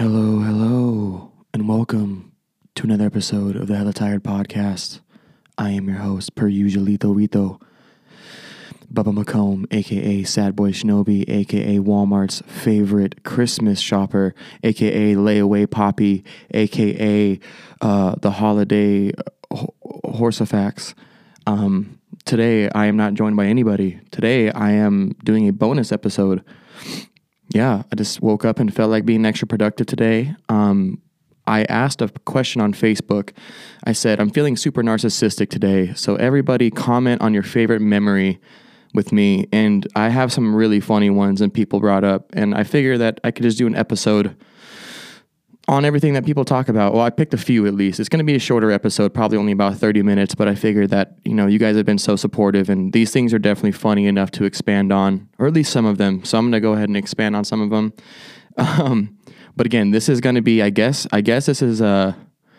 Hello, and welcome to another episode of the Hella Tired Podcast. I am your host, per usualito Rito, Bubba McComb, aka Sad Boy Shinobi, aka Walmart's favorite Christmas shopper, aka Layaway Poppy, aka the Holiday Horsefacts. Today, I am not joined by anybody. Today, I am doing a bonus episode. Yeah, I just woke up and felt like being extra productive today. I asked a question on Facebook. I said, I'm feeling super narcissistic today. So everybody comment on your favorite memory with me. And I have some really funny ones and people brought up. And I figure that I could just do an episode on everything that people talk about. Well, I picked a few at least. It's going to be a shorter episode, probably only about 30 minutes. But I figured that, you guys have been so supportive. And these things are definitely funny enough to expand on, or at least some of them. So I'm going to go ahead and expand on some of them. But again, this is going to be, I guess this is I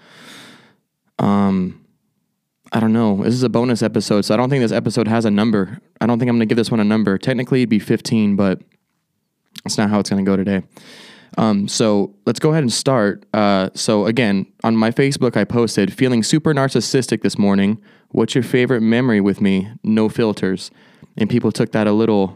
don't know. This is a bonus episode, so I don't think this episode has a number. I don't think I'm going to give this one a number. Technically, it'd be 15, but that's not how it's going to go today. So let's go ahead and start. So again, on my Facebook, I posted, feeling super narcissistic this morning. What's your favorite memory with me? No filters. And people took that a little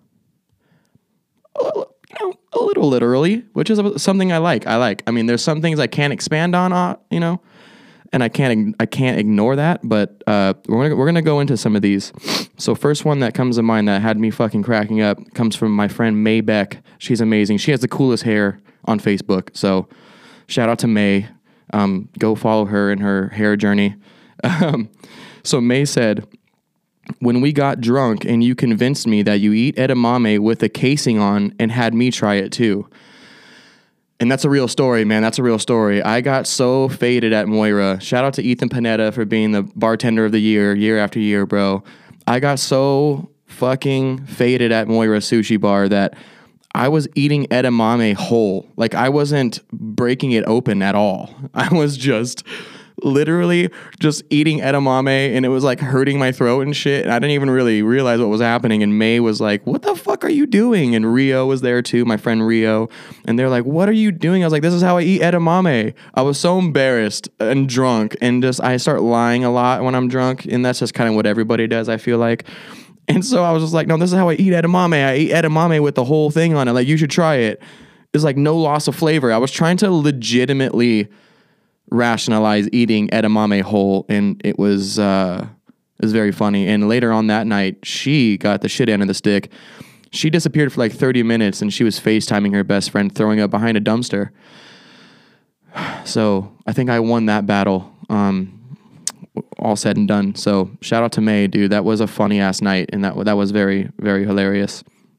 literally, which is something I like. I mean, there's some things I can't expand on, and I can't ignore that, but we're gonna go into some of these. So first one that comes to mind that had me fucking cracking up comes from my friend May Beck. She's amazing. She has the coolest hair on Facebook. So shout out to May. Go follow her in her hair journey. So May said, when we got drunk and you convinced me that you eat edamame with a casing on and had me try it too. And that's a real story, man. That's a real story. I got so faded at Moira. Shout out to Ethan Panetta for being the bartender of the year after year, bro. I got so fucking faded at Moira Sushi Bar that I was eating edamame whole. Like, I wasn't breaking it open at all. I was just literally just eating edamame, and it was like hurting my throat and shit. And I didn't even really realize what was happening. And May was like, what the fuck are you doing? And Rio was there too, my friend Rio. And they're like, what are you doing? I was like, this is how I eat edamame. I was so embarrassed and drunk, and I start lying a lot when I'm drunk. And that's just kind of what everybody does, I feel like. And so I was just like, no, this is how I eat edamame. I eat edamame with the whole thing on it. Like, you should try it. It's like no loss of flavor. I was trying to legitimately rationalize eating edamame whole, and it was very funny. And later on that night, she got the shit end of the stick. She disappeared for like 30 minutes, and she was FaceTiming her best friend throwing up behind a dumpster. So I think I won that battle, all said and done. So shout out to May, dude. That was a funny ass night, and that was very, very hilarious.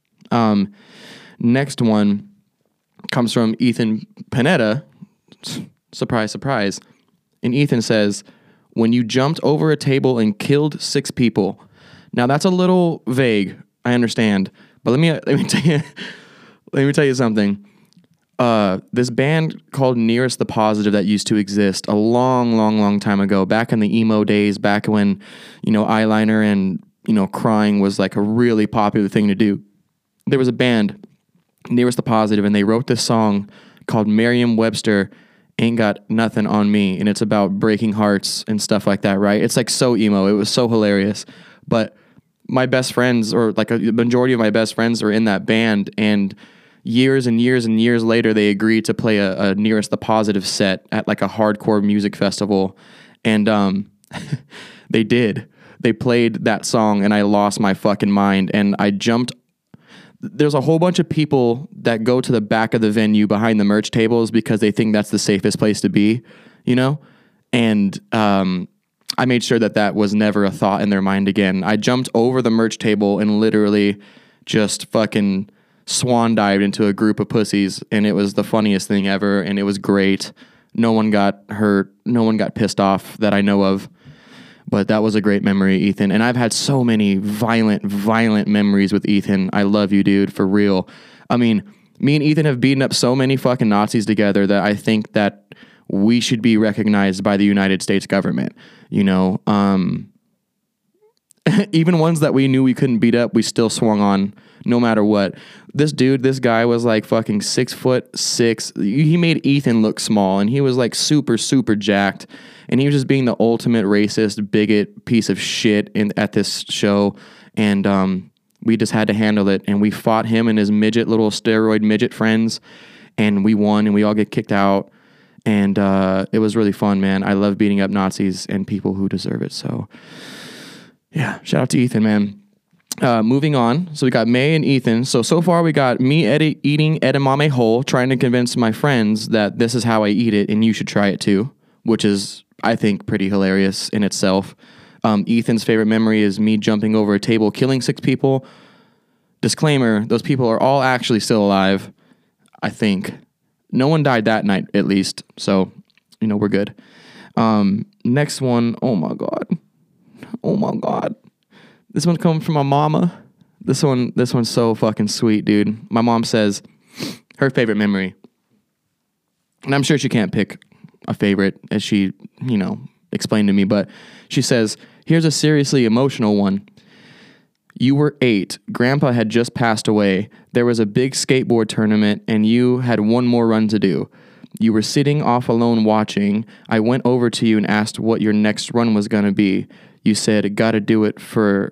Next one comes from Ethan Panetta. Surprise, surprise. And Ethan says, when you jumped over a table and killed 6 people. Now that's a little vague, I understand. But let me tell you something. This band called Nearest the Positive that used to exist a long time ago, back in the emo days, back when, eyeliner and, crying was like a really popular thing to do. There was a band, Nearest the Positive, and they wrote this song called Merriam-Webster Ain't Got Nothing on Me, and it's about breaking hearts and stuff like that, right? It's like so emo. It was so hilarious. But my best friends, or like a majority of my best friends, are in that band, and years and years and years later, they agreed to play a Nearest the Positive set at like a hardcore music festival, and they did. They played that song, and I lost my fucking mind, and I jumped. There's a whole bunch of people that go to the back of the venue behind the merch tables because they think that's the safest place to be, And I made sure that was never a thought in their mind again. I jumped over the merch table and literally just fucking swan dived into a group of pussies, and it was the funniest thing ever, and it was great. No one got hurt. No one got pissed off that I know of. But that was a great memory, Ethan. And I've had so many violent memories with Ethan. I love you, dude, for real. I mean, me and Ethan have beaten up so many fucking Nazis together that I think that we should be recognized by the United States government. Even ones that we knew we couldn't beat up, we still swung on no matter what. This guy was like fucking 6'6". He made Ethan look small, and he was like super, super jacked. And he was just being the ultimate racist, bigot piece of shit at this show. And we just had to handle it. And we fought him and his little steroid midget friends. And we won, and we all get kicked out. And it was really fun, man. I love beating up Nazis and people who deserve it. So, yeah, shout out to Ethan, man. Moving on. So we got May and Ethan. So far we got me eating edamame whole, trying to convince my friends that this is how I eat it and you should try it too, which is, I think, pretty hilarious in itself. Ethan's favorite memory is me jumping over a table, killing 6 people. Disclaimer, those people are all actually still alive, I think. No one died that night, at least. So, we're good. Next one. Oh my God. This one's coming from my mama. This one's so fucking sweet, dude. My mom says her favorite memory. And I'm sure she can't pick a favorite as she, explained to me, but she says, here's a seriously emotional one. You were 8. Grandpa had just passed away. There was a big skateboard tournament, and you had one more run to do. You were sitting off alone watching. I went over to you and asked what your next run was going to be. You said, gotta do it for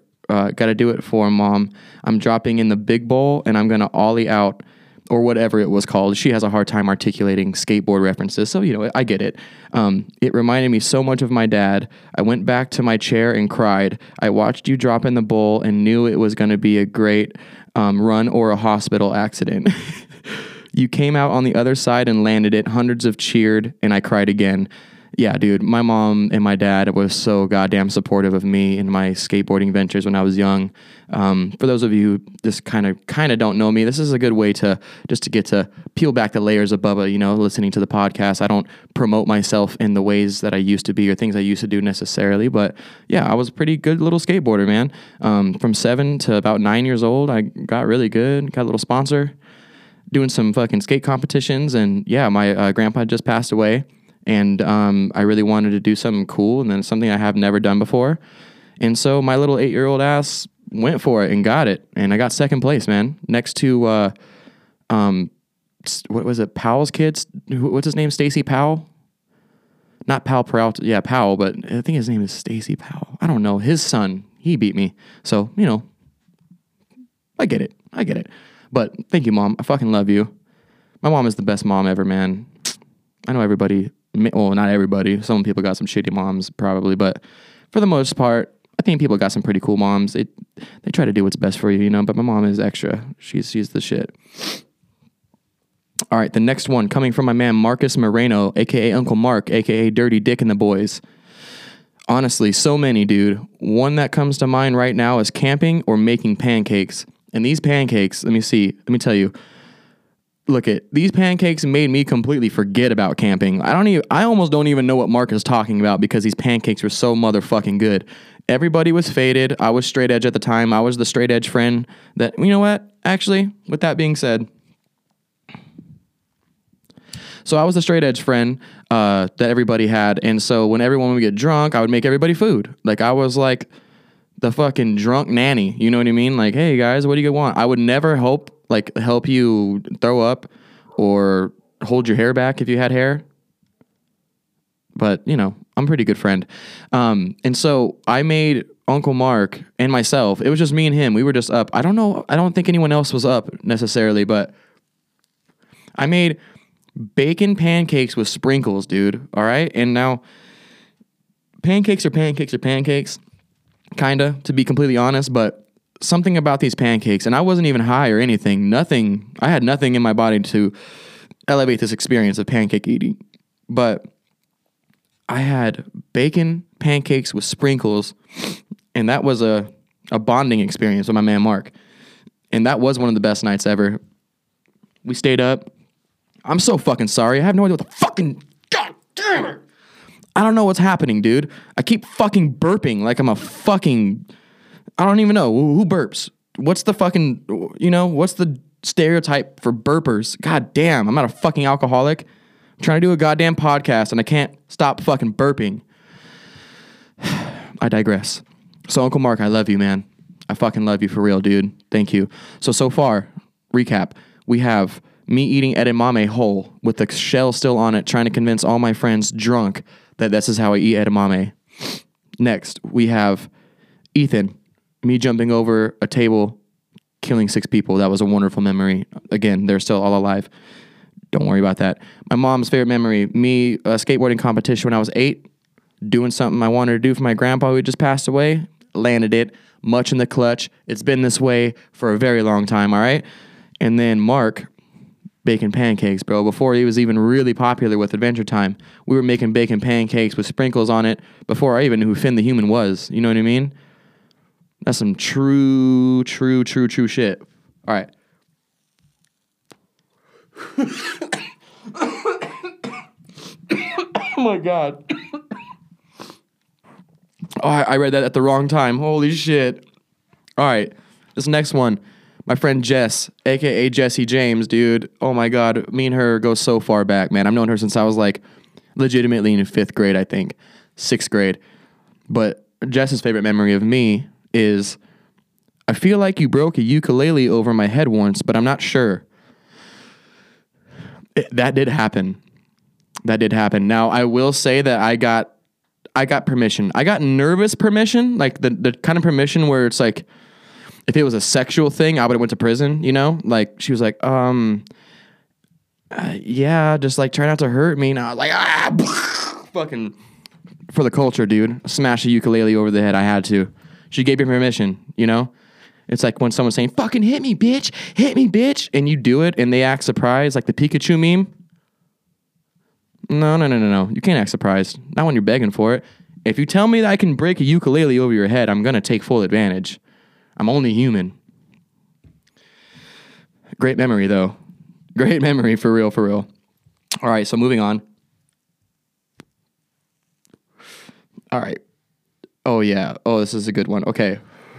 Mom. I'm dropping in the big bowl, and I'm going to ollie out, or whatever it was called. She has a hard time articulating skateboard references, so, I get it. It reminded me so much of my dad. I went back to my chair and cried. I watched you drop in the bowl and knew it was going to be a great run or a hospital accident. You came out on the other side and landed it. Hundreds of cheered, and I cried again. Yeah, dude, my mom and my dad was so goddamn supportive of me in my skateboarding ventures when I was young. For those of you who just kind of don't know me, this is a good way to get to peel back the layers of Bubba, listening to the podcast. I don't promote myself in the ways that I used to be or things I used to do necessarily, but yeah, I was a pretty good little skateboarder, man. From 7 to about 9 years old, I got really good, got a little sponsor, doing some fucking skate competitions, and yeah, my grandpa just passed away. And I really wanted to do something cool, and then something I have never done before. And so my little 8-year-old ass went for it and got it. And I got second place, man. Next to, what was it, Powell's kids? What's his name, Stacy Powell? Not Powell Peralta. Yeah, Powell, but I think his name is Stacy Powell. I don't know. His son, he beat me. So, I get it. But thank you, Mom. I fucking love you. My mom is the best mom ever, man. I know everybody... Well, not everybody. Some people got some shitty moms, probably, but for the most part, I think people got some pretty cool moms. They try to do what's best for you, but my mom is extra. She's the shit. All right, the next one coming from my man Marcus Moreno, aka Uncle Mark, aka Dirty Dick and the Boys. Honestly, so many, dude. One that comes to mind right now is camping or making pancakes. And these pancakes, let me tell you. Look, these pancakes made me completely forget about camping. I almost don't even know what Mark is talking about because these pancakes were so motherfucking good. Everybody was faded. I was straight edge at the time. I was the straight edge friend that, you know what? Actually, with that being said, so I was the straight edge friend that everybody had. And so when everyone would get drunk, I would make everybody food. Like I was like the fucking drunk nanny. You know what I mean? Like, hey guys, what do you want? I would never help you throw up or hold your hair back if you had hair. But, I'm a pretty good friend. And so I made Uncle Mark and myself. It was just me and him. We were just up. I don't know. I don't think anyone else was up necessarily, but I made bacon pancakes with sprinkles, dude. All right. And now pancakes are pancakes, kind of, to be completely honest, but something about these pancakes, and I wasn't even high or anything. I had nothing in my body to elevate this experience of pancake eating. But I had bacon pancakes with sprinkles, and that was a bonding experience with my man Mark. And that was one of the best nights ever. We stayed up. I'm so fucking sorry. I have no idea what the fucking... God damn it! I don't know what's happening, dude. I keep fucking burping like I'm a fucking... I don't even know. Who burps? What's the fucking, what's the stereotype for burpers? God damn, I'm not a fucking alcoholic. I'm trying to do a goddamn podcast and I can't stop fucking burping. I digress. So Uncle Mark, I love you, man. I fucking love you for real, dude. Thank you. So far, recap, we have me eating edamame whole with the shell still on it, trying to convince all my friends drunk that this is how I eat edamame. Next, we have Ethan, me jumping over a table, killing 6 people. That was a wonderful memory. Again, they're still all alive. Don't worry about that. My mom's favorite memory, me skateboarding competition when I was 8, doing something I wanted to do for my grandpa who just passed away, landed it, much in the clutch. It's been this way for a very long time, all right? And then Mark, baking pancakes, bro. Before he was even really popular with Adventure Time, we were making bacon pancakes with sprinkles on it before I even knew who Finn the Human was. You know what I mean? That's some true shit. All right. Oh my God. Oh, I read that at the wrong time. Holy shit. All right. This next one. My friend Jess, a.k.a. Jessie James, dude. Oh, my God. Me and her go so far back, man. I've known her since I was, like, legitimately in 5th grade, I think. 6th grade. But Jess's favorite memory of me is, I feel like you broke a ukulele over my head once, but I'm not sure. That did happen. That did happen. Now, I will say that I got permission. I got nervous permission, like the kind of permission where it's like, if it was a sexual thing, I would have went to prison, you know? Like, she was like, yeah, just like try not to hurt me. And I was like, fucking for the culture, dude. Smash a ukulele over the head. I had to. She gave me permission, you know? It's like when someone's saying, fucking hit me, bitch. And you do it and they act surprised, like the Pikachu meme. No. You can't act surprised. Not when you're begging for it. If you tell me that I can break a ukulele over your head, I'm going to take full advantage. I'm only human. Great memory, though. Great memory, for real. All right, so moving on. All right. Oh, yeah. Oh, this is a good one. Okay.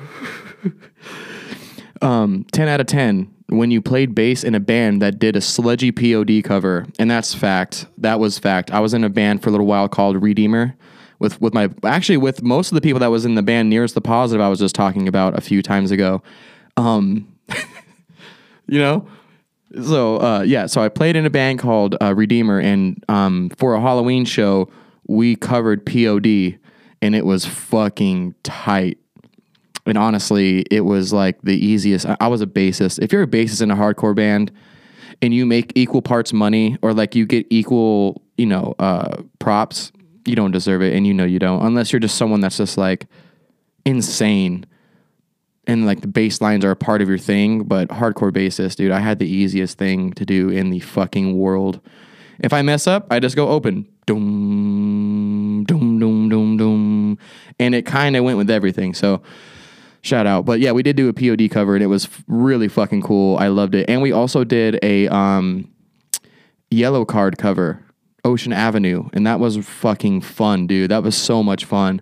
10 out of 10. When you played bass in a band that did a sludgy POD cover, and that's fact. That was fact. I was in a band for a little while called Redeemer with most of the people that was in the band nearest the positive I was just talking about a few times ago. You know? So I played in a band called Redeemer, and for a Halloween show, we covered POD, and it was fucking tight. And honestly, it was like the easiest. I was a bassist. If you're a bassist in a hardcore band and you make equal parts money or like you get equal, props, you don't deserve it. And you don't, unless you're just someone that's just like insane and like the bass lines are a part of your thing. But hardcore bassist, dude, I had the easiest thing to do in the fucking world. If I mess up, I just go open. Doom, doom, doom, doom, doom. And it kind of went with everything. So shout out. But yeah, we did do a POD cover and it was really fucking cool. I loved it. And we also did a Yellow Card cover, Ocean Avenue. And that was fucking fun, dude. That was so much fun.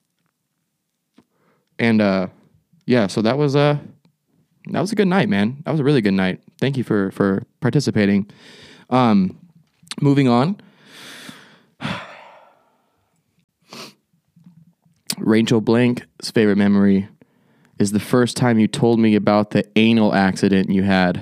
And yeah, so that was a good night, man. That was a really good night. Thank you for participating. Moving on. Rachel Blank's favorite memory is the first time you told me about the anal accident you had.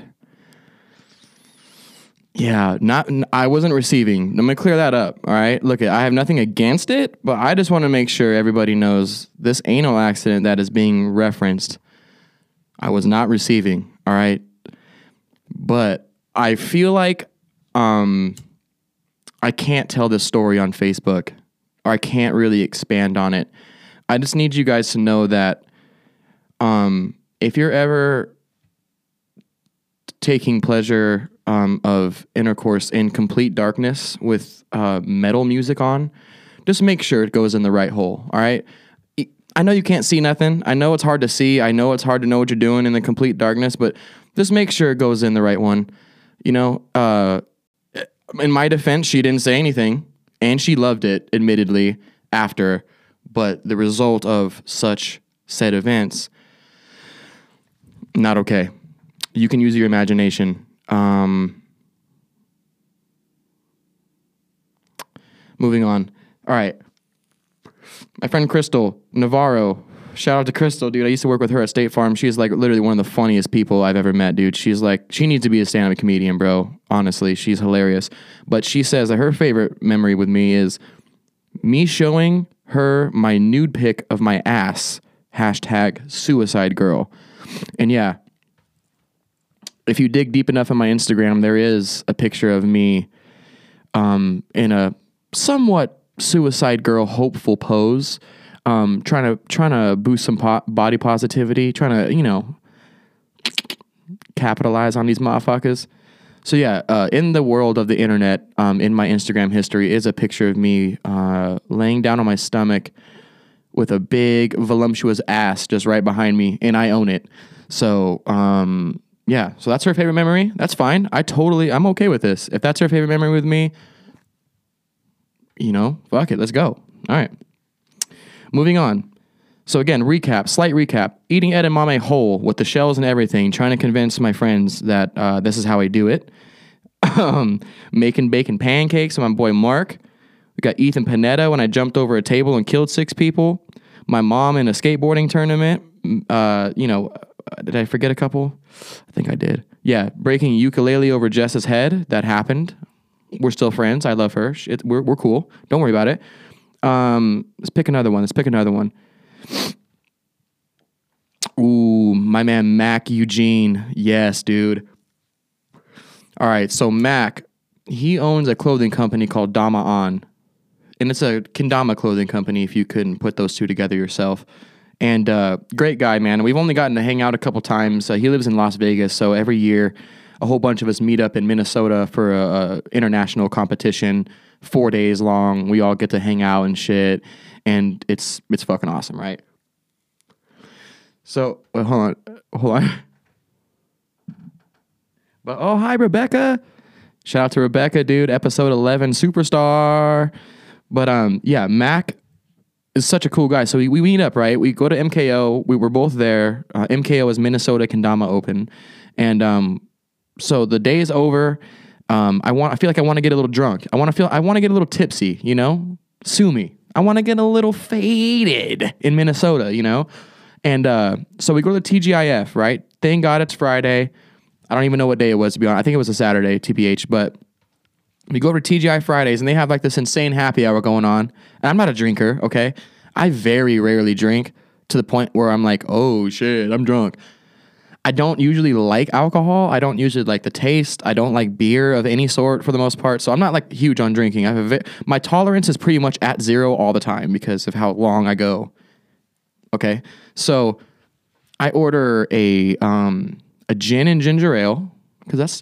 Yeah, I wasn't receiving. I'm going to clear that up, all right? Look, I have nothing against it, but I just want to make sure everybody knows this anal accident that is being referenced, I was not receiving, all right? But I feel like I can't tell this story on Facebook, or I can't really expand on it. I just need you guys to know that if you're ever taking pleasure of intercourse in complete darkness with metal music on, just make sure it goes in the right hole, all right? I know you can't see nothing. I know it's hard to see. I know it's hard to know what you're doing in the complete darkness, but just make sure it goes in the right one. You know, in my defense, she didn't say anything, and she loved it, admittedly, after, but the result of such said events, not okay. You can use your imagination. Moving on. All right. My friend Crystal Navarro, Shout out to Crystal, dude. I used to work with her at State Farm. She's like literally one of the funniest people I've ever met, dude. She's like, she needs to be a stand-up comedian, bro. Honestly, she's hilarious. But she says that her favorite memory with me is me showing her my nude pic of my ass. #suicide girl. And yeah, if you dig deep enough in my Instagram, there is a picture of me in a somewhat suicide girl hopeful pose, trying to boost some body positivity, trying to, capitalize on these motherfuckers. So yeah, in the world of the internet, in my Instagram history is a picture of me laying down on my stomach with a big voluptuous ass just right behind me, and I own it. So yeah, so that's her favorite memory. That's fine. I'm okay with this. If that's her favorite memory with me, fuck it, let's go. All right. Moving on. So again, slight recap. Eating edamame whole with the shells and everything, trying to convince my friends that this is how I do it. Making bacon pancakes with my boy Mark. We got Ethan Panetta when I jumped over a table and killed 6 people. My mom in a skateboarding tournament. Did I forget a couple? I think I did. Yeah, breaking a ukulele over Jess's head. That happened. We're still friends. I love her. We're cool. Don't worry about it. Let's pick another one. Ooh, my man Mac Eugene. Yes, dude. All right, so Mac, he owns a clothing company called Dama On. And it's a kendama clothing company if you couldn't put those two together yourself. And great guy, man. We've only gotten to hang out a couple times. He lives in Las Vegas, so every year a whole bunch of us meet up in Minnesota for a international competition, 4 days long. We all get to hang out and shit, and it's fucking awesome, right? So, hold on. But hi, Rebecca. Shout out to Rebecca, dude. Episode 11, superstar. But yeah, Mac is such a cool guy. So we meet up, right? We go to MKO. We were both there. MKO is Minnesota Kendama Open, and so the day is over. I feel like I want to get a little drunk. I want to get a little tipsy. Sue me. I want to get a little faded in Minnesota. And so we go to the TGIF, right? Thank God it's Friday. I don't even know what day it was, to be honest. I think it was a Saturday, TBH, but we go over to TGI Fridays, and they have like this insane happy hour going on. And I'm not a drinker, okay? I very rarely drink to the point where I'm like, oh shit, I'm drunk. I don't usually like alcohol. I don't usually like the taste. I don't like beer of any sort for the most part. So I'm not like huge on drinking. My tolerance is pretty much at 0 all the time because of how long I go. Okay? So I order a gin and ginger ale because that's,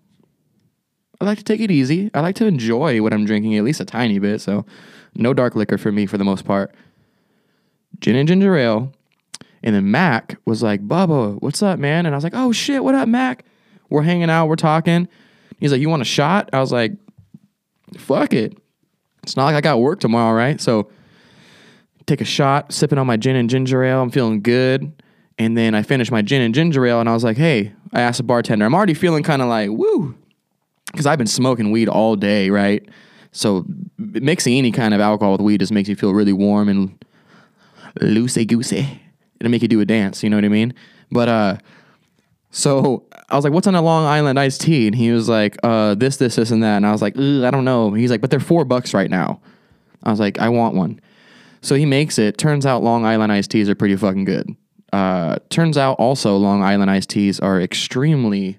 I like to take it easy. I like to enjoy what I'm drinking, at least a tiny bit. So no dark liquor for me for the most part. Gin and ginger ale. And then Mac was like, Bubba, what's up, man? And I was like, oh shit, what up, Mac? We're hanging out, we're talking. He's like, you want a shot? I was like, fuck it. It's not like I got work tomorrow, right? So take a shot, sipping on my gin and ginger ale. I'm feeling good. And then I finished my gin and ginger ale, and I was like, hey, I asked the bartender, I'm already feeling kind of like, woo. Because I've been smoking weed all day, right? So mixing any kind of alcohol with weed just makes you feel really warm and loosey-goosey. It'll make you do a dance, you know what I mean? But, so I was like, what's on a Long Island iced tea? And he was like, this, and that. And I was like, I don't know. He's like, but they're $4 right now. I was like, I want one. So he makes it. Turns out Long Island iced teas are pretty fucking good. Turns out also Long Island iced teas are extremely,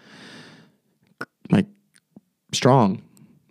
strong.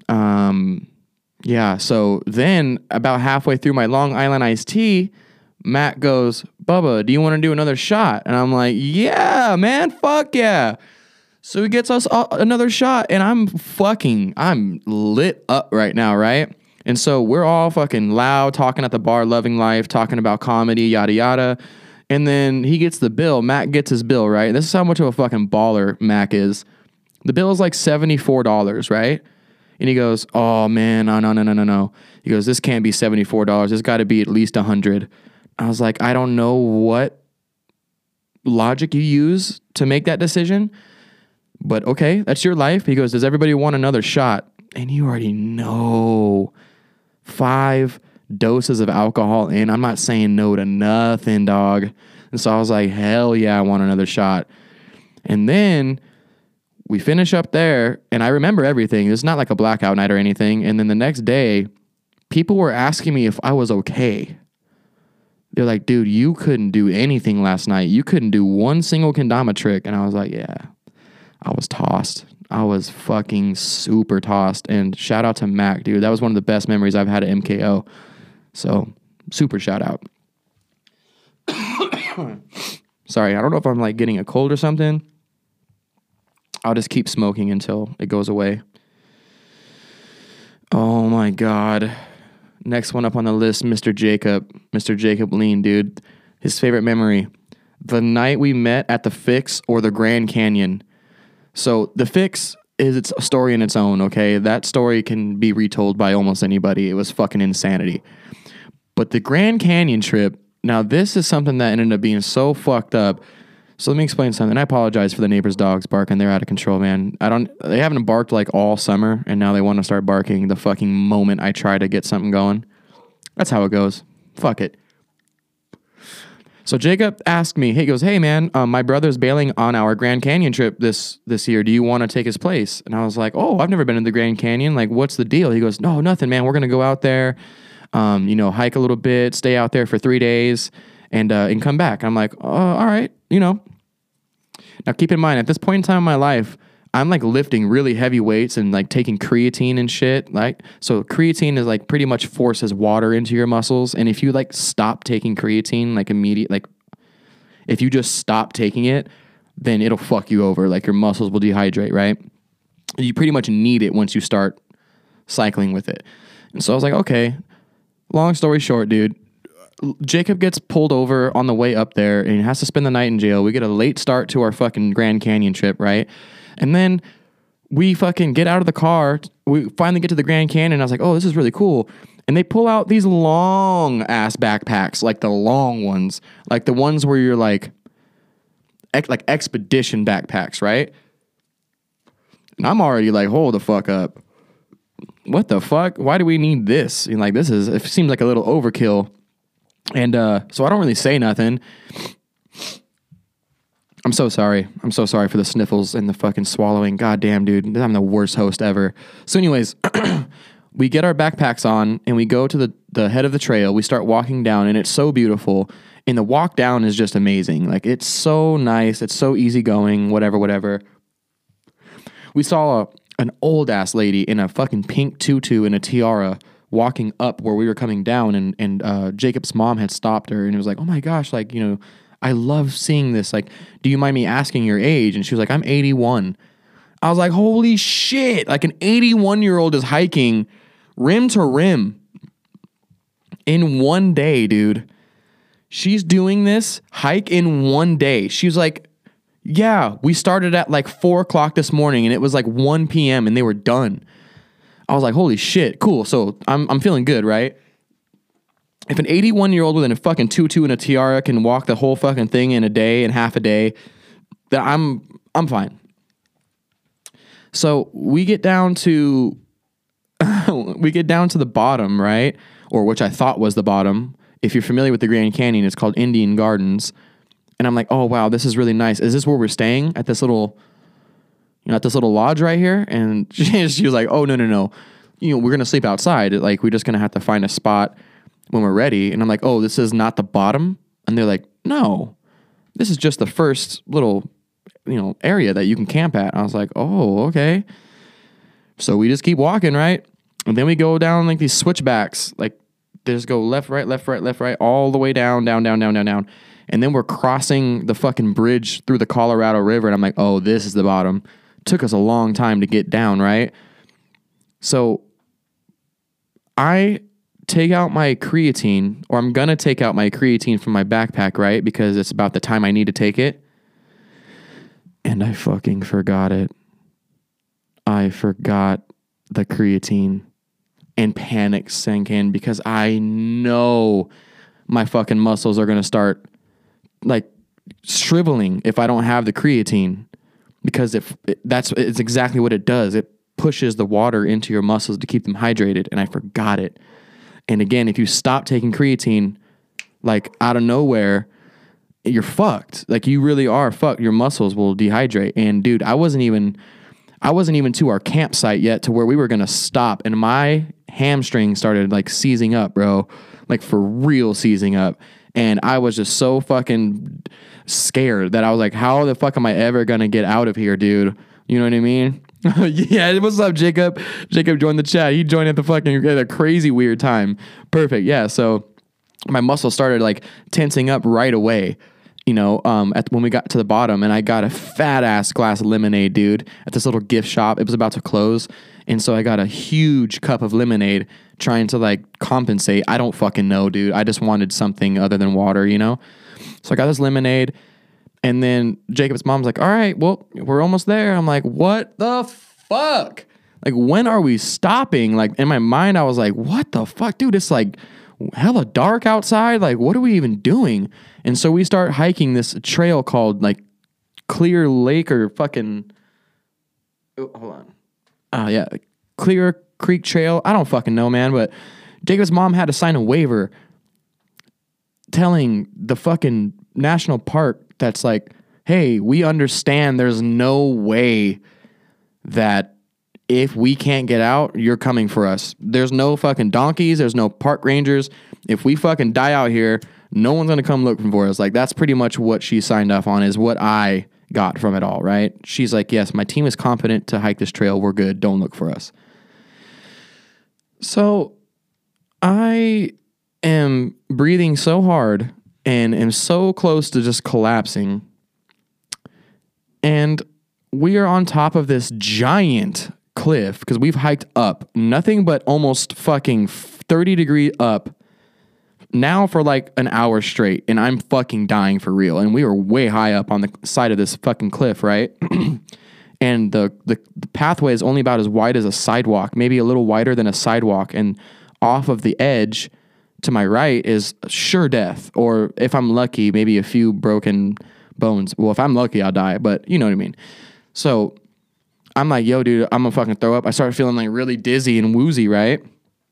Yeah, so then about halfway through my Long Island iced tea, Matt goes, Bubba, do you want to do another shot? And I'm like, yeah, man, fuck yeah. So he gets us another shot, and I'm lit up right now, right? And so we're all fucking loud, talking at the bar, loving life, talking about comedy, yada, yada. And then he gets the bill. Mac gets his bill, right? And this is how much of a fucking baller Mac is. The bill is like $74, right? And he goes, oh, man, no. He goes, this can't be $74. It's got to be at least $100. I was like, I don't know what logic you use to make that decision, but okay, that's your life. He goes, does everybody want another shot? And you already know $5 doses of alcohol in. I'm not saying no to nothing, dog. And so I was like, hell yeah, I want another shot. And then we finish up there, and I remember everything. It's not like a blackout night or anything. And then the next day, people were asking me if I was okay. They're like, dude, you couldn't do anything last night. You couldn't do one single kendama trick. And I was like, yeah, I was tossed. I was fucking super tossed. And shout out to Mac, dude. That was one of the best memories I've had at MKO. So super shout out. Sorry, I don't know if I'm like getting a cold or something. I'll just keep smoking until it goes away. Oh my God. Next one up on the list, Mr. Jacob. Mr. Jacob Lean, dude. His favorite memory. The night we met at the Fix or the Grand Canyon. So the Fix is its story in its own, okay? That story can be retold by almost anybody. It was fucking insanity. But the Grand Canyon trip, now this is something that ended up being so fucked up. So let me explain something. I apologize for the neighbors' dogs barking. They're out of control, man. They haven't barked like all summer, and now they want to start barking the fucking moment I try to get something going. That's how it goes. Fuck it. So Jacob asked me, he goes, hey man, my brother's bailing on our Grand Canyon trip this year. Do you want to take his place? And I was like, oh, I've never been to the Grand Canyon. Like, what's the deal? He goes, no, nothing, man. We're going to go out there, hike a little bit, stay out there for 3 days and come back. I'm like, all right, Now keep in mind, at this point in time in my life, I'm like lifting really heavy weights and like taking creatine and shit. Like, so creatine is like pretty much forces water into your muscles. And if you like stop taking creatine, if you just stop taking it, then it'll fuck you over. Like your muscles will dehydrate, right? You pretty much need it once you start cycling with it. And so I was like, okay, long story short, dude, Jacob gets pulled over on the way up there and he has to spend the night in jail. We get a late start to our fucking Grand Canyon trip, right? And then we fucking get out of the car. We finally get to the Grand Canyon. I was like, oh, this is really cool. And they pull out these long ass backpacks, like the long ones, like the ones where you're like expedition backpacks, right? And I'm already like, hold the fuck up. What the fuck? Why do we need this? And like, it seems like a little overkill. And so I don't really say nothing. I'm so sorry. I'm so sorry for the sniffles and the fucking swallowing. God damn, dude. I'm the worst host ever. So anyways, we get our backpacks on and we go to the head of the trail. We start walking down and it's so beautiful. And the walk down is just amazing. Like, it's so nice. It's so easygoing, whatever. We saw an old ass lady in a fucking pink tutu and a tiara walking up where we were coming down, and Jacob's mom had stopped her, and it was like, oh my gosh, like, I love seeing this. Like, do you mind me asking your age? And she was like, I'm 81. I was like, holy shit. Like, an 81-year-old is hiking rim to rim in one day, dude. She's doing this hike in one day. She was like, yeah, we started at like 4 o'clock this morning, and it was like 1 p.m. and they were done. I was like, holy shit, cool. So I'm feeling good, right? If an 81-year-old with a fucking tutu and a tiara can walk the whole fucking thing in a day and half a day, then I'm fine. So we get down to the bottom, right? Or which I thought was the bottom. If you're familiar with the Grand Canyon, it's called Indian Gardens. And I'm like, oh wow, this is really nice. Is this where we're staying at this little lodge right here? And she was like, oh, no. We're going to sleep outside. Like, we're just going to have to find a spot when we're ready. And I'm like, oh, this is not the bottom? And they're like, no, this is just the first little, area that you can camp at. I was like, oh, okay. So we just keep walking, right? And then we go down like these switchbacks. Like, they just go left, right, all the way down. And then we're crossing the fucking bridge through the Colorado River. And I'm like, oh, this is the bottom. Took us a long time to get down, right? So I take out my creatine, or I'm going to take out my creatine from my backpack, right? Because it's about the time I need to take it. And I fucking forgot it. I forgot the creatine, and panic sank in because I know my fucking muscles are going to start like shriveling if I don't have the creatine. Because it's exactly what it does. It pushes the water into your muscles to keep them hydrated, and I forgot it. And again, if you stop taking creatine, like out of nowhere, you're fucked. Like you really are fucked. Your muscles will dehydrate. And dude, I wasn't even to our campsite yet to where we were going to stop. And my hamstring started like seizing up, bro, like for real seizing up. And I was just so fucking scared that I was like, how the fuck am I ever going to get out of here, dude? You know what I mean? Yeah. What's up, Jacob? Jacob joined the chat. He joined at a crazy weird time. Perfect. Yeah. So my muscles started like tensing up right away, you know, when we got to the bottom, and I got a fat ass glass of lemonade, dude, at this little gift shop. It was about to close. And so I got a huge cup of lemonade trying to like compensate. I don't fucking know, dude. I just wanted something other than water, you know? So I got this lemonade, and then Jacob's mom's like, all right, well, we're almost there. I'm like, what the fuck? Like, when are we stopping? Like, in my mind, I was like, what the fuck, dude? It's like hella dark outside. Like, what are we even doing? And so we start hiking this trail called like Clear Lake or fucking, hold on. Yeah, Clear Creek Trail. I don't fucking know, man. But Jacob's mom had to sign a waiver telling the fucking national park that's like, hey, we understand there's no way that if we can't get out, you're coming for us. There's no fucking donkeys. There's no park rangers. If we fucking die out here, no one's going to come looking for us. Like, that's pretty much what she signed off on, is what I got from it all, right? She's like, yes, my team is competent to hike this trail. We're good. Don't look for us. So I am breathing so hard and am so close to just collapsing. And we are on top of this giant cliff because we've hiked up nothing but almost fucking 30 degree up now for like an hour straight, and I'm fucking dying for real. And we were way high up on the side of this fucking cliff, right? And the pathway is only about as wide as a sidewalk, maybe a little wider than a sidewalk. And off of the edge to my right is sure death, or if I'm lucky, maybe a few broken bones. Well, if I'm lucky, I'll die, but you know what I mean. So I'm like, yo, dude, I'm gonna fucking throw up. I started feeling like really dizzy and woozy, right?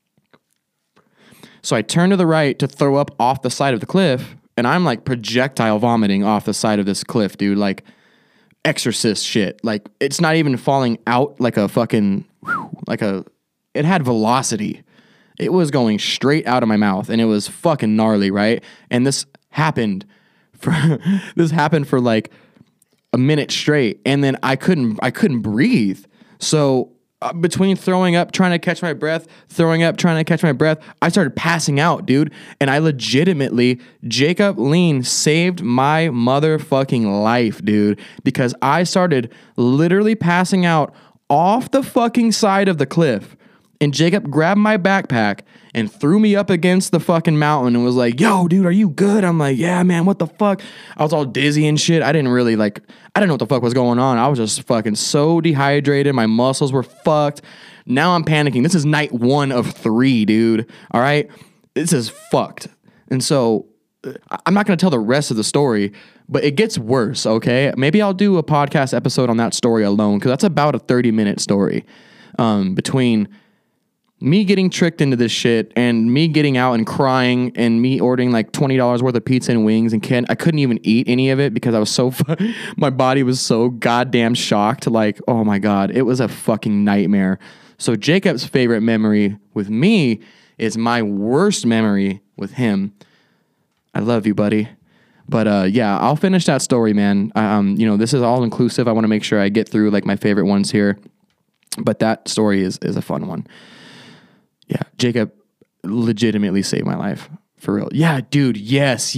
So I turn to the right to throw up off the side of the cliff, and I'm like projectile vomiting off the side of this cliff, dude, like Exorcist shit. Like, it's not even falling out like a fucking, it had velocity. It was going straight out of my mouth, and it was fucking gnarly, right? And this happened for like a minute straight, and then I couldn't breathe. So between throwing up, trying to catch my breath, throwing up, trying to catch my breath, I started passing out, dude. And I legitimately, Jacob Lean saved my motherfucking life, dude, because I started literally passing out off the fucking side of the cliff. And Jacob grabbed my backpack and threw me up against the fucking mountain and was like, yo, dude, are you good? I'm like, yeah, man, what the fuck? I was all dizzy and shit. I didn't know what the fuck was going on. I was just fucking so dehydrated. My muscles were fucked. Now I'm panicking. This is night 1 of 3, dude. All right? This is fucked. And so I'm not going to tell the rest of the story, but it gets worse, okay? Maybe I'll do a podcast episode on that story alone, because that's about a 30-minute story between me getting tricked into this shit and me getting out and crying and me ordering like $20 worth of pizza and wings, and I couldn't even eat any of it because I was so my body was so goddamn shocked. Like, oh my God, it was a fucking nightmare. So Jacob's favorite memory with me is my worst memory with him. I love you, buddy. But yeah, I'll finish that story, man. This is all inclusive. I want to make sure I get through like my favorite ones here. But that story is a fun one. Yeah, Jacob legitimately saved my life, for real. Yeah, dude, yes.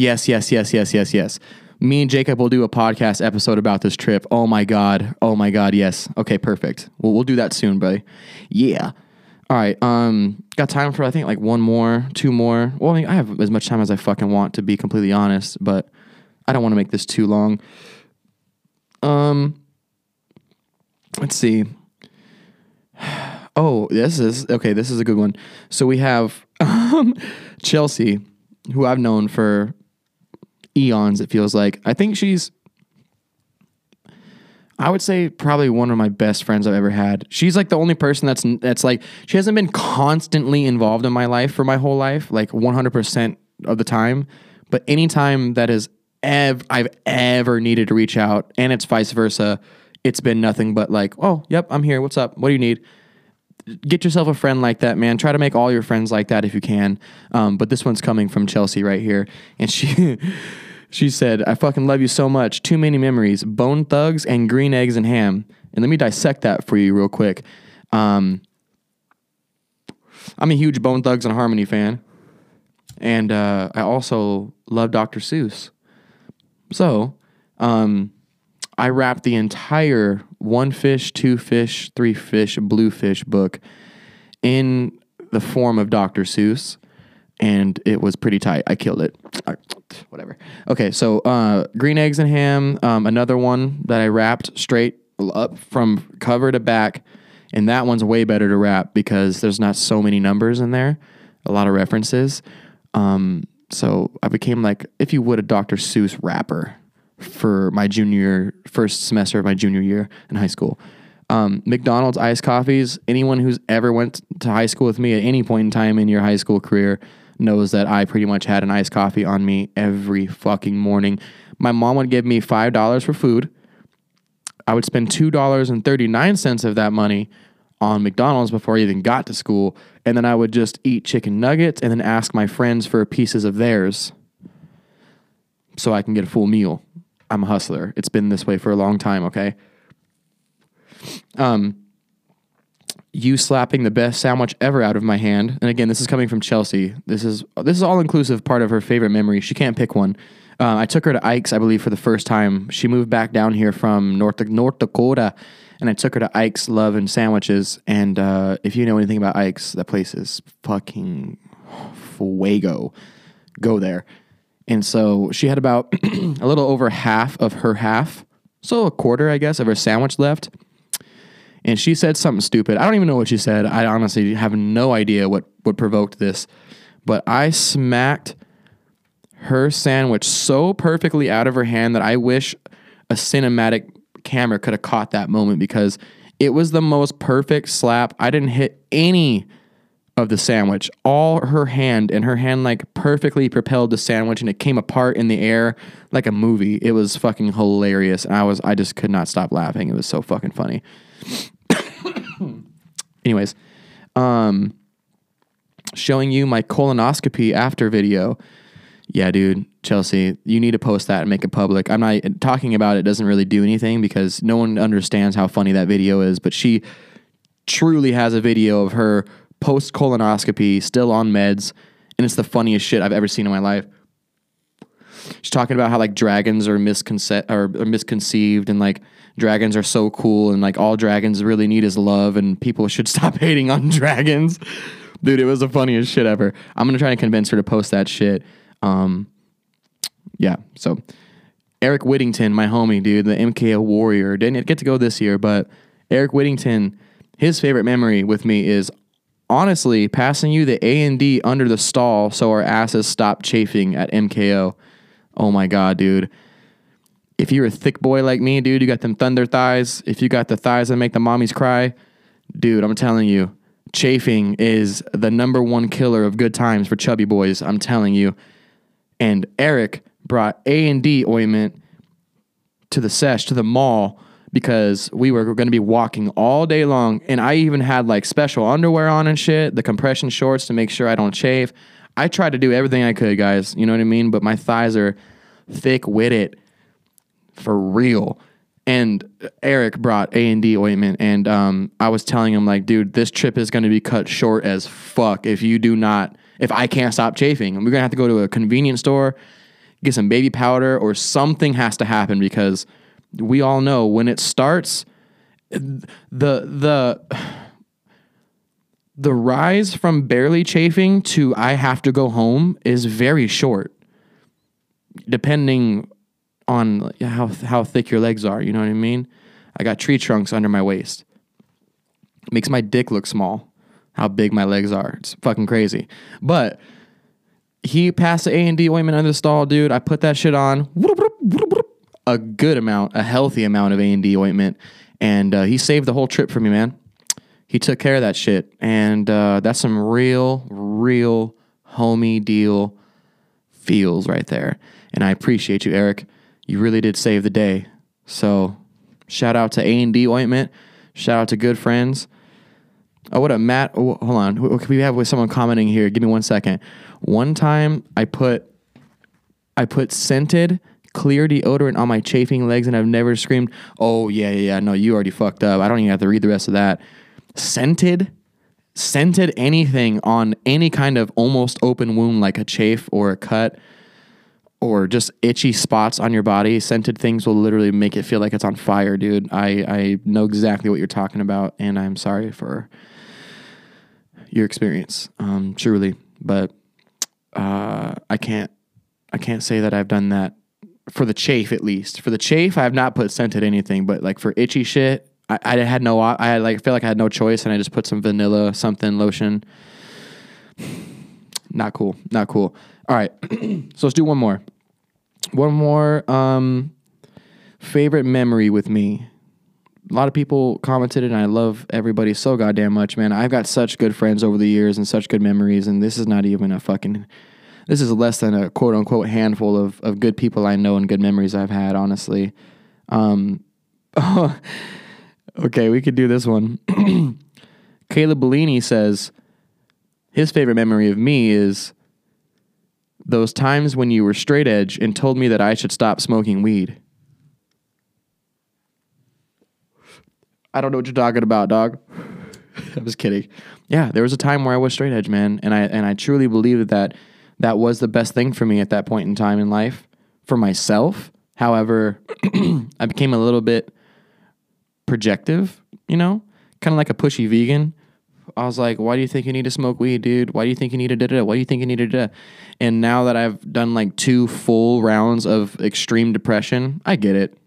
Me and Jacob will do a podcast episode about this trip. Oh my God, yes. Okay, perfect. We'll do that soon, buddy. Yeah. All right, got time for, I think, like 1 more, 2 more. Well, I mean, I have as much time as I fucking want, to be completely honest, but I don't want to make this too long. Let's see. Oh, this is a good one. So we have Chelsea, who I've known for eons, it feels like. I think she's I would say probably one of my best friends I've ever had. She's like the only person that's like, she hasn't been constantly involved in my life for my whole life, like 100% of the time. But anytime that I've ever needed to reach out, and it's vice versa, it's been nothing but like, oh, yep, I'm here. What's up? What do you need? Get yourself a friend like that, man. Try to make all your friends like that if you can. But this one's coming from Chelsea right here. And she said, I fucking love you so much. Too many memories. Bone Thugs and green eggs and ham. And let me dissect that for you real quick. I'm a huge Bone Thugs and Harmony fan. And I also love Dr. Seuss. So, I wrapped the entire One Fish, Two Fish, Three Fish, Blue Fish book in the form of Dr. Seuss, and it was pretty tight. I killed it. Whatever. Okay, so green eggs and ham, another one that I wrapped straight up from cover to back, and that one's way better to wrap because there's not so many numbers in there, a lot of references. So I became like, if you would, a Dr. Seuss rapper for my first semester of my junior year in high school. McDonald's iced coffees. Anyone who's ever went to high school with me at any point in time in your high school career knows that I pretty much had an iced coffee on me every fucking morning. My mom would give me $5 for food. I would spend $2.39 of that money on McDonald's before I even got to school. And then I would just eat chicken nuggets and then ask my friends for pieces of theirs so I can get a full meal. I'm a hustler. It's been this way for a long time, okay? You slapping the best sandwich ever out of my hand. And again, this is coming from Chelsea. This is all inclusive part of her favorite memory. She can't pick one. I took her to Ike's, I believe, for the first time. She moved back down here from North Dakota, and I took her to Ike's Love and Sandwiches. And if you know anything about Ike's, that place is fucking fuego. Go there. And so she had about a little over half of her half, so a quarter, I guess, of her sandwich left. And she said something stupid. I don't even know what she said. I honestly have no idea what provoked this. But I smacked her sandwich so perfectly out of her hand that I wish a cinematic camera could have caught that moment because it was the most perfect slap. I didn't hit any of the sandwich. All her hand, and her hand like perfectly propelled the sandwich and it came apart in the air like a movie. It was fucking hilarious. And I just could not stop laughing. It was so fucking funny. Anyways, showing you my colonoscopy after video. Yeah, dude, Chelsea, you need to post that and make it public. I'm not talking about it. Doesn't really do anything because no one understands how funny that video is, but she truly has a video of her post colonoscopy, still on meds, and it's the funniest shit I've ever seen in my life. She's talking about how like dragons are misconceived and like dragons are so cool and like all dragons really need is love and people should stop hating on dragons. Dude, it was the funniest shit ever. I'm going to try to convince her to post that shit. Yeah, so Eric Whittington, my homie, dude, the MKO warrior, didn't get to go this year, but Eric Whittington, his favorite memory with me is honestly passing you the A&D under the stall so our asses stop chafing at MKO. Oh my God, dude. If you're a thick boy like me, dude, you got them thunder thighs. If you got the thighs that make the mommies cry, dude, I'm telling you, chafing is the number one killer of good times for chubby boys. I'm telling you. And Eric brought A&D ointment to the mall because we were going to be walking all day long. And I even had like special underwear on and shit, the compression shorts to make sure I don't chafe. I tried to do everything I could, guys. You know what I mean? But my thighs are thick with it for real. And Eric brought A&D ointment, and I was telling him, like, dude, this trip is going to be cut short as fuck if I can't stop chafing. We're going to have to go to a convenience store, get some baby powder, or something has to happen because we all know when it starts, the rise from barely chafing to I have to go home is very short, depending on how thick your legs are. You know what I mean? I got tree trunks under my waist. Makes my dick look small. How big my legs are. It's fucking crazy. But he passed the A&D ointment under the stall, dude. I put that shit on. a good amount, a healthy amount of A&D ointment, and he saved the whole trip for me, man. He took care of that shit, and that's some real homie deal feels right there. And I appreciate you, Eric. You really did save the day. So shout out to A&D ointment. Shout out to good friends. Oh, what up, Matt? Oh, hold on. What can we have with someone commenting here? Give me 1 second. One time I put scented clear deodorant on my chafing legs, and I've never screamed, oh, yeah. No, you already fucked up. I don't even have to read the rest of that. Scented anything on any kind of almost open wound like a chafe or a cut or just itchy spots on your body. Scented things will literally make it feel like it's on fire, dude. I know exactly what you're talking about, and I'm sorry for your experience, truly. But I can't say that I've done that for the chafe, at least. For the chafe, I have not put scented anything, but like for itchy shit, I had no, I had like, feel like I had no choice, and I just put some vanilla something lotion. Not cool. All right. So let's do one more. Favorite memory with me. A lot of people commented, and I love everybody so goddamn much, man. I've got such good friends over the years and such good memories, and this is not even this is less than a quote unquote handful of good people I know and good memories I've had, honestly. Okay, we could do this one. Caleb Bellini says his favorite memory of me is those times when you were straight edge and told me that I should stop smoking weed. I don't know what you're talking about, dog. I'm just kidding. Yeah, there was a time where I was straight edge, man, and I truly believed that was the best thing for me at that point in time in life for myself. However, I became a little bit projective, kind of like a pushy vegan. I was like, why do you think you need to smoke weed, dude? Why do you think you need to da-da-da? Why do you think you need to da-da? And now that I've done like 2 full rounds of extreme depression, I get it.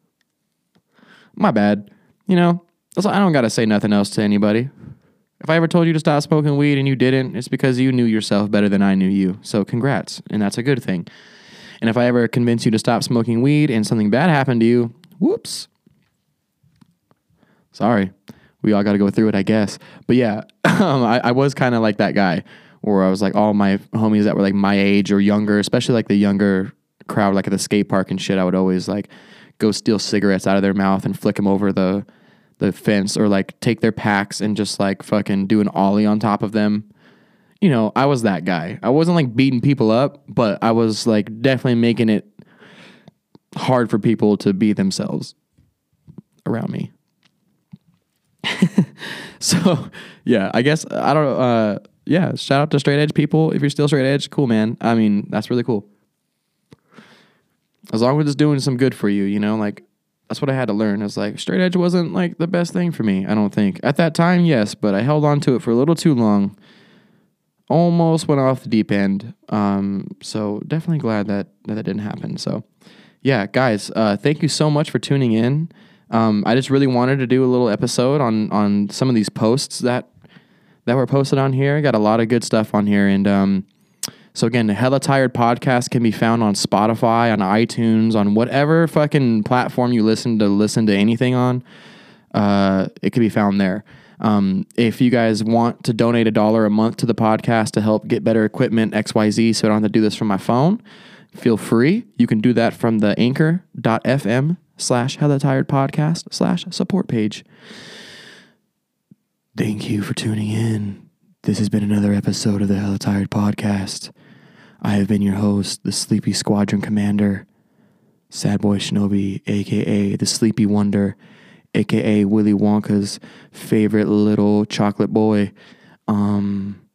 My bad. I don't got to say nothing else to anybody. If I ever told you to stop smoking weed and you didn't, it's because you knew yourself better than I knew you. So congrats. And that's a good thing. And if I ever convince you to stop smoking weed and something bad happened to you, whoops. Sorry. We all got to go through it, I guess. But yeah, I was kind of like that guy where I was like all my homies that were like my age or younger, especially like the younger crowd, like at the skate park and shit, I would always like go steal cigarettes out of their mouth and flick them over the fence, or like take their packs and just like fucking do an ollie on top of them. I was that guy. I wasn't like beating people up, but I was like definitely making it hard for people to be themselves around me. So yeah, I guess I don't yeah, shout out to straight edge people. If you're still straight edge, cool, man. I mean, that's really cool. As long as it's doing some good for you, like that's what I had to learn. It's like straight edge wasn't like the best thing for me, I don't think. At that time, yes, but I held on to it for a little too long. Almost went off the deep end. So definitely glad that didn't happen. So yeah, guys, thank you so much for tuning in. I just really wanted to do a little episode on some of these posts that were posted on here. Got a lot of good stuff on here. And so again, the Hella Tired podcast can be found on Spotify, on iTunes, on whatever fucking platform you listen to anything on. It can be found there. If you guys want to donate $1 a month to the podcast to help get better equipment, XYZ, so I don't have to do this from my phone, feel free. You can do that from the anchor.fm/Hella Tired podcast/support page. Thank you for tuning in. This has been another episode of the Hella Tired podcast. I have been your host, the Sleepy Squadron Commander, Sad Boy Shinobi, a.k.a. the Sleepy Wonder, a.k.a. Willy Wonka's favorite little chocolate boy.